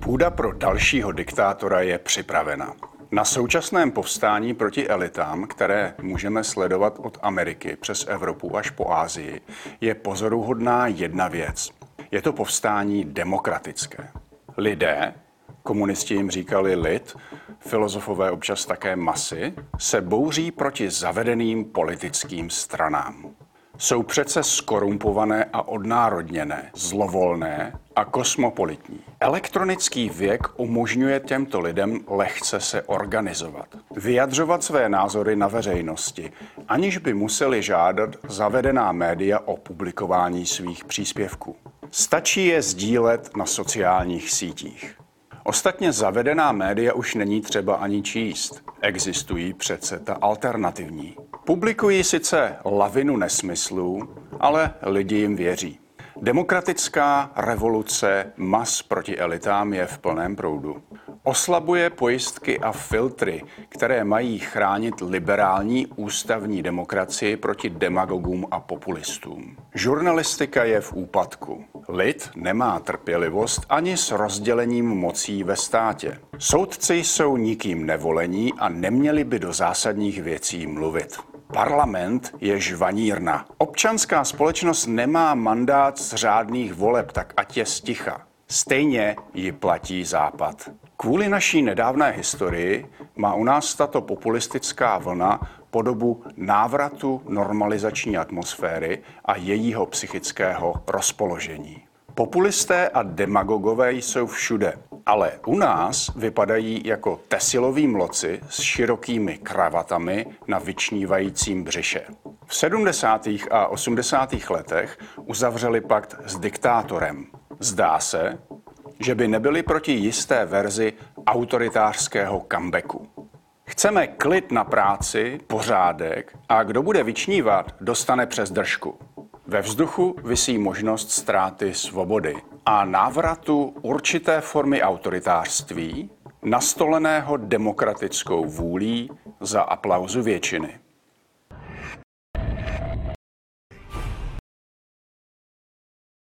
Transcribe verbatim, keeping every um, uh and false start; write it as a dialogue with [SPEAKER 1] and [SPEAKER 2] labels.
[SPEAKER 1] Půda pro dalšího diktátora je připravena. Na současném povstání proti elitám, které můžeme sledovat od Ameriky přes Evropu až po Asii, je pozoruhodná jedna věc. Je to povstání demokratické. Lidé, komunisti jim říkali lid, filozofové občas také masy, se bouří proti zavedeným politickým stranám. Jsou přece skorumpované a odnárodněné, zlovolné a kosmopolitní. Elektronický věk umožňuje těmto lidem lehce se organizovat, vyjadřovat své názory na veřejnosti, aniž by museli žádat zavedená média o publikování svých příspěvků. Stačí je sdílet na sociálních sítích. Ostatně zavedená média už není třeba ani číst. Existují přece ta alternativní. Publikují sice lavinu nesmyslů, ale lidi jim věří. Demokratická revoluce mas proti elitám je v plném proudu. Oslabuje pojistky a filtry, které mají chránit liberální ústavní demokracii proti demagogům a populistům. Žurnalistika je v úpadku. Lid nemá trpělivost ani s rozdělením mocí ve státě. Soudci jsou nikým nevolení a neměli by do zásadních věcí mluvit. Parlament je žvanírna. Občanská společnost nemá mandát z řádných voleb, tak ať je sticha. Stejně ji platí Západ. Kvůli naší nedávné historii má u nás tato populistická vlna podobu návratu normalizační atmosféry a jejího psychického rozpoložení. Populisté a demagogové jsou všude, ale u nás vypadají jako tesiloví mloci s širokými kravatami na vyčnívajícím břiše. V sedmdesátých a osmdesátých letech uzavřeli pakt s diktátorem. Zdá se, že by nebyli proti jisté verzi autoritářského comebacku. Chceme klid na práci, pořádek a kdo bude vyčnívat, dostane přes držku. Ve vzduchu visí možnost ztráty svobody a návratu určité formy autoritářství, nastoleného demokratickou vůlí za aplauzu většiny.